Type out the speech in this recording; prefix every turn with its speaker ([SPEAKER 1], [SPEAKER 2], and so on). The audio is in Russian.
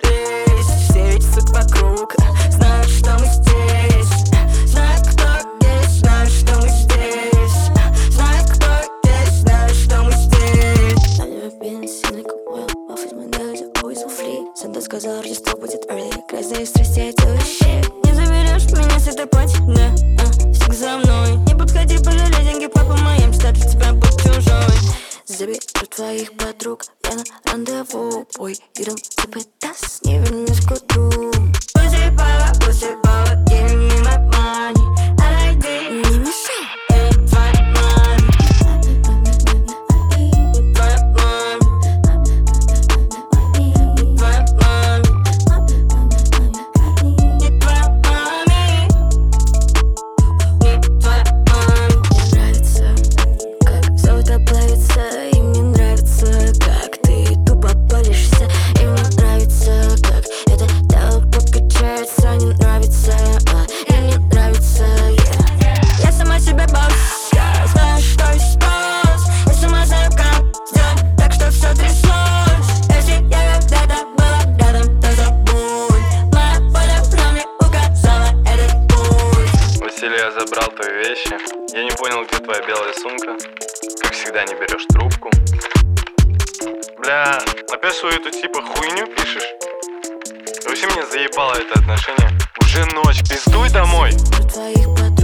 [SPEAKER 1] есть. Все ведь сук вокруг знают, что мы здесь. Знают, кто есть, знают, что мы здесь. Знают, кто есть, знают, что мы здесь.
[SPEAKER 2] I've never been seen like a whale. Off my days are always on fleek. Санта сказал, Рождество будет early. Грязные страсти, это вообще.
[SPEAKER 1] Не заберешь меня с этой пати, да, всех за мной. Не подходи, пожалей деньги, папа моим, старше тебя будь чужой.
[SPEAKER 2] Заберу твоих подруг, я на рандеву. Ой, идем запытаться, не вернусь к утру.
[SPEAKER 1] Pussy power, give me my money. Отойди,
[SPEAKER 2] Не мешай.
[SPEAKER 1] это твоя мама. Твоя мама. Твоя мама. Не твоя маме. Не твоя мама.
[SPEAKER 2] Мне нравится, как золото плавится. И мне нравится, как ты тупо палишься. И мне нравится, как это тело покачается. Не нравится, и мне нравится, yeah.
[SPEAKER 1] Я сама себе босс, я знаю, что есть босс. Я сама знаю, как сделать так, что все тряслось. Если я когда-то была рядом, то забудь. Моя воля мне указала этот путь.
[SPEAKER 3] Василий, я забрал твои вещи. Я не понял, где твоя белая сумка. Как всегда, не берешь трубку. Бля, опять свою эту типа хуйню пишешь? Вообще меня заебало это отношение. Уже ночь, пиздуй домой.
[SPEAKER 2] Про твоих подруг